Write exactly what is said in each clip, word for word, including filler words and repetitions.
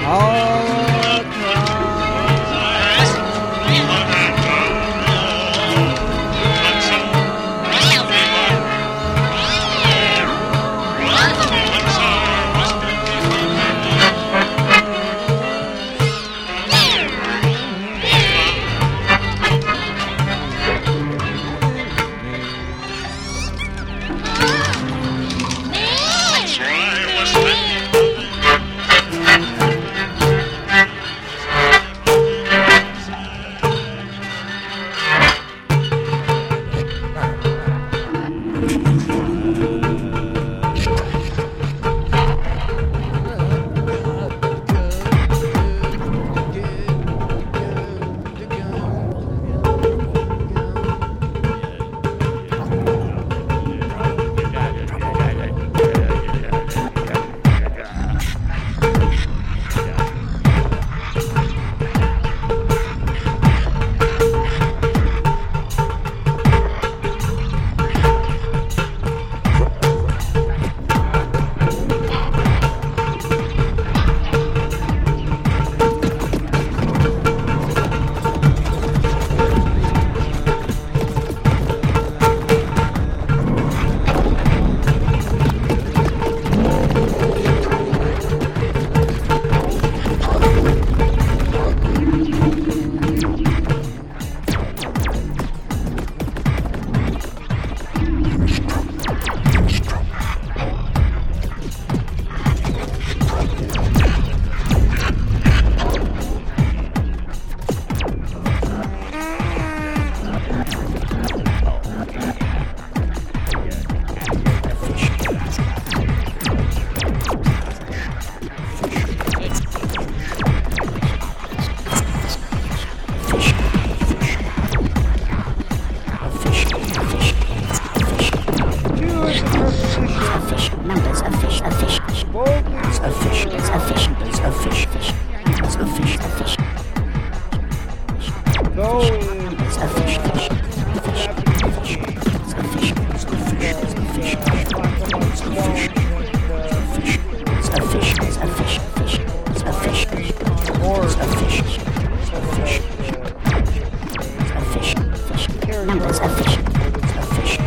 Numbers of fish. Fish.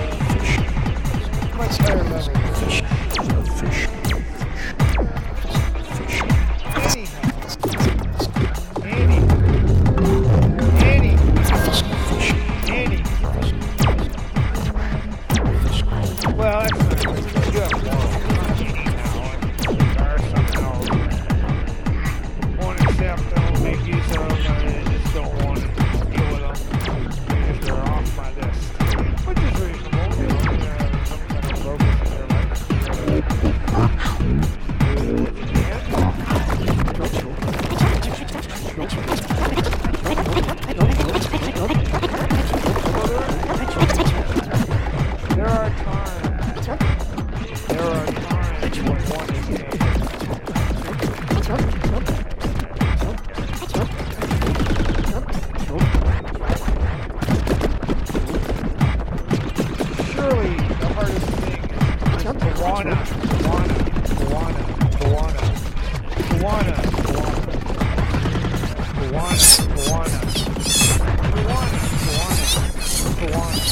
Much higher level. Fish. Fish. Well, that's not good. You have more anyhow. There are somehow won't accept them, make use of them, and they just don't want to deal with them because they're off my list. Which is reasonable. They don't have some kind of focus in their life. There are times, there are times when one is surely the hardest thing is Tawana, Tawana, Tawana, Tawana, Tawana, Tawana, Tawana, Tawana, Tawana,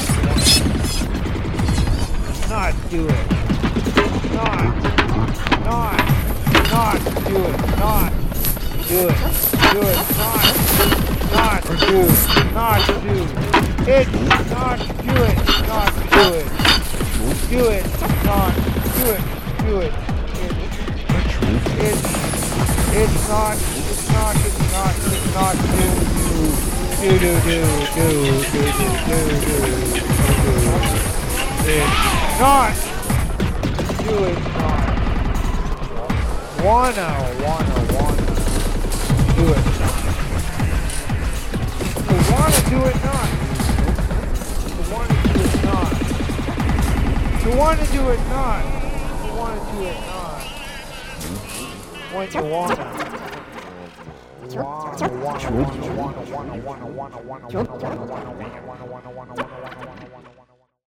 not do it. Not. Not. Not do it. Not do it. Do it. Not. Not do. Not do. It. Not do it. Not do it. Do it. Not do it. Do it. It. It. It's not. It's not. It's not. It's not do. Do. Do. Do. Do. Do. Do. Do. Do. It's not. Do it not. Wanna, wanna, wanna. Do it not. To wanna do it not. To wanna do it not. To wanna do it not. To wanna do it not. When you wanna. Wanna, wanna, wanna, wanna, wanna, wanna, wanna, wanna, wanna, wanna, wanna, wanna, wanna, wanna, wanna, wanna, wanna, wanna, wanna, wanna.